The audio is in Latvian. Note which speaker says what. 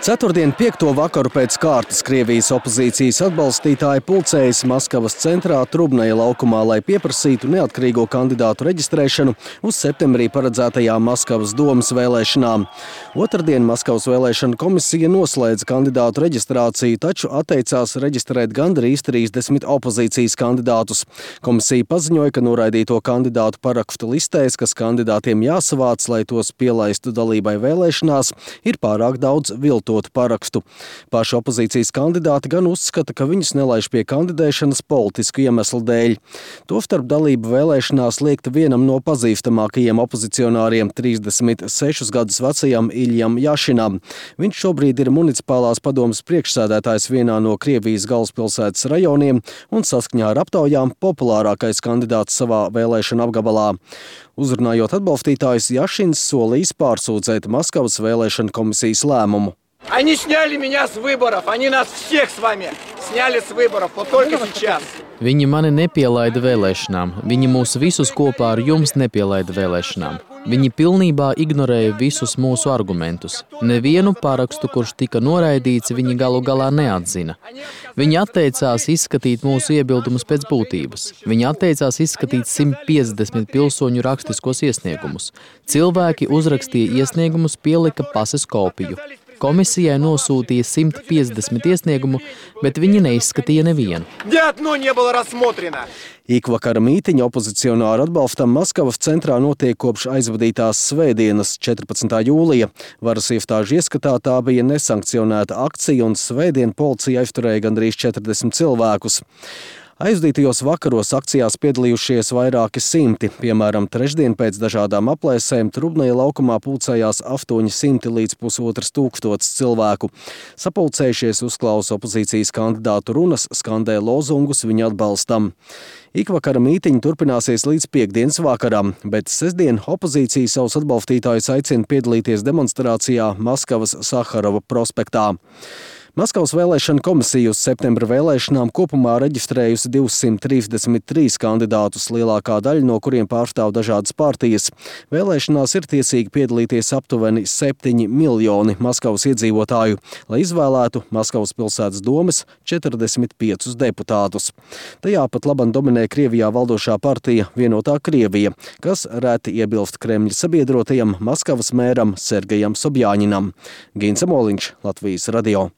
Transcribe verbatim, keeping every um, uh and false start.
Speaker 1: Ceturtdien piekto vakaru pēc kārtas Krievijas opozīcijas atbalstītāji pulcējas Maskavas centrā Trubnaja laukumā, lai pieprasītu neatkarīgo kandidātu reģistrēšanu uz septembrī paredzētajām Maskavas domas vēlēšanām. Otrdien Maskavas vēlēšana komisija noslēdza kandidātu reģistrāciju, taču atteicās reģistrēt gandrīz trīsdesmit opozīcijas kandidātus. Komisija paziņoja, ka noraidīto kandidātu parakstu listēs, kas kandidātiem jāsavāc, lai tos pielaistu dalībai vēlēšanās, ir pārāk daudz viltotu parakstu. Paši opozīcijas kandidāti gan uzskata, ka viņus nelaiž pie kandidēšanas politisku iemeslu dēļ. Tostarp dalību vēlēšanās liekta vienam no pazīstamākajiem opozicionāriem, trīsdesmit sešus gadus vecajam Iljam Jašinam. Viņš šobrīd ir municipālās padomes priekšsēdētājs vienā no Krievijas galvaspilsētas rajoniem un saskaņā ar aptaujām populārākais kandidāts savā vēlēšana apgabalā. Uzrunājot atbalstītājus, Jašins solījis pārsūdzēt Maskavas vēlēšana komisijas lēmumu.
Speaker 2: Они сняли меня с выборов, они нас всех с вами сняли с выборов, вот только сейчас.
Speaker 3: Viņi mani nepielaida vēlēšanām, viņi mūs visus kopā ar jums nepielaida vēlēšanām. Viņi pilnībā ignorēja visus mūsu argumentus. Nevienu parakstu, kurš tika noraidīts, viņi galu galā neatzina. Viņi atteicās izskatīt mūsu iebildumus pēc būtības. Viņi atteicās izskatīt simt piecdesmit pilsoņu rakstiskos iesniegumus. Cilvēki uzrakstīja iesniegumus, pielika pases kopiju. Komisijai nosūtīja simt piecdesmit iesniegumu, bet viņi neizskatīja nevienu.
Speaker 1: Ikvakara mītiņa opozicionāru atbalstam Maskavas centrā notiek kopš aizvadītās svētdienas, četrpadsmitā jūlija. Varas iestāžu ieskatā tā bija nesankcionēta akcija, un svētdien policija aizturēja gandrīz četrdesmit cilvēkus. Aizvadītajos vakaros akcijās piedalījušies vairāki simti. Piemēram, trešdien pēc dažādām aplēsēm Trubnaja laukumā pulcējās astoņi simti līdz pusotras tūkstotis cilvēku. Sapulcējušies uzklausa opozīcijas kandidātu runas, skandē lozungus viņa atbalstam. Ikvakara mītiņa turpināsies līdz piekdienas vakaram, bet sestdien opozīcija savus atbalstītājus aicina piedalīties demonstrācijā Maskavas Saharova prospektā. Maskavas vēlēšana komisija uz septembra vēlēšanām kopumā reģistrējusi divsimt trīsdesmit trīs kandidātus, lielākā daļa no kuriem pārstāv dažādas partijas. Vēlēšanās ir tiesīgi piedalīties aptuveni septiņi miljoni Maskavas iedzīvotāju, lai izvēlētu Maskavas pilsētas domes četrdesmit piecus deputātus. Tajā pat laban dominē Krievijā valdošā partija Vienotā Krievija, kas reti iebilst Kremļa sabiedrotajam Maskavas mēram Sergejam Sobjaņinam. Gins Amoliņš, Latvijas radio.